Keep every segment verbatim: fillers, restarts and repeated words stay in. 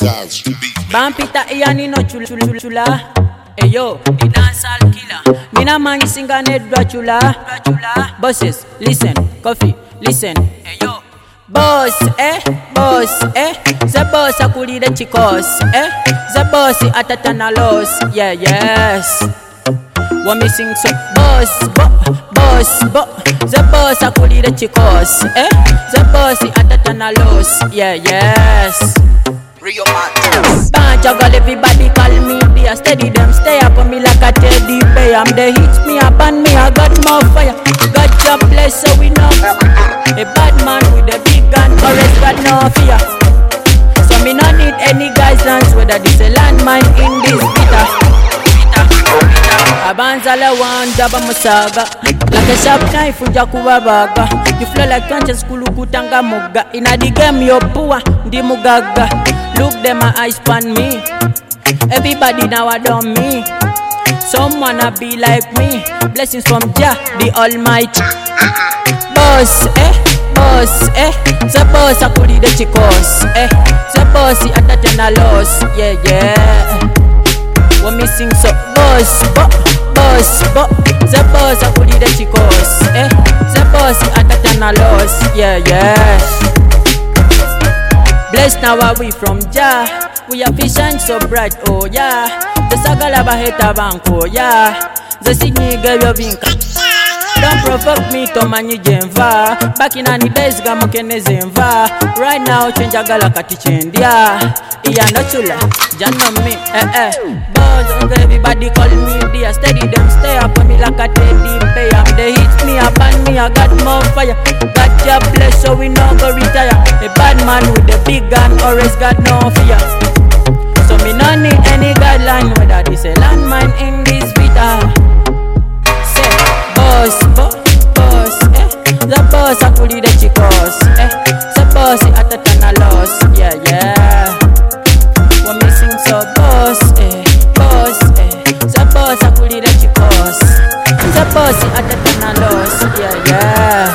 Bampita iyani no chula chula chula. Eyo, the dancehall killer. Mina man singa nedwa chula chula. Bosses, listen, coffee, listen. Eyo, boss, eh, boss, eh. The boss akuli the chicos, eh. The boss atatana loss, yeah, yes. What me sing so boss, bo, boss, bo. The boss akuli the chicos, eh. The boss atatana loss, yeah, yes. Rio Matters. Juggle, everybody call me dear. Steady them, stay up on me like a teddy bear. I'm the hit me up on me, I got more fire. God job bless, so we know. A bad man with a big gun, always got no fear. So me not need any guidance, whether this a landmine in this bitter. Abanzala one jaba musaga, like a sharp knife uja kuwabaga. You flow like conscious kulu kutanga muga. Inna the game yo poor, di mugaga. Look them my eyes pan me. Everybody now adore me. Someone a be like me. Blessings from Jah, the Almighty. Boss, eh, boss, eh. The boss a kuli the chicos, eh. The boss a tatana loss, yeah, yeah. What me sing so boss, bo, boss, bo. The boss a kuli the chicos, eh. The boss a tatana loss, yeah, yeah. Blessed now are we from Jah. We are fish and so bright, oh yeah. The sagala baheta banko, yeah. The signi girl you vinka. Don't provoke me to mani jenva. Back in any days gamukene zenva. Right now change a gala kati chendia. Iya no chula, jano me, eh eh. Boss, everybody call me dear. Steady them, stay up on me like a teddy bear. I'm the hit me up on me, I got more fire. Got your bless so we no go retire. A bad man with a big gun, always got no fear. So me no need any guideline, whether this a landmine in this vita. Say, boss, bo, boss, eh. The boss a kuli the chicos, eh. The boss a tatana loss, yeah, yeah. What me sing so boss, eh, boss, eh. The boss a kuli the chicos. The boss a tatana loss, yeah, yeah.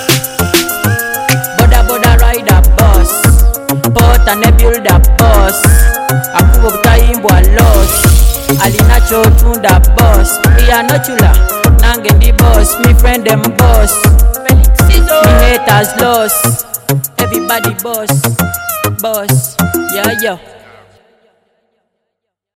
Boda boda ride a bus, port and a build a bus. Akubo butaimbwa loss, alina chotunda boss. Iya no chula, nange ndi boss. Me friend them boss, me haters loss. Everybody boss, boss, yeah, yeah.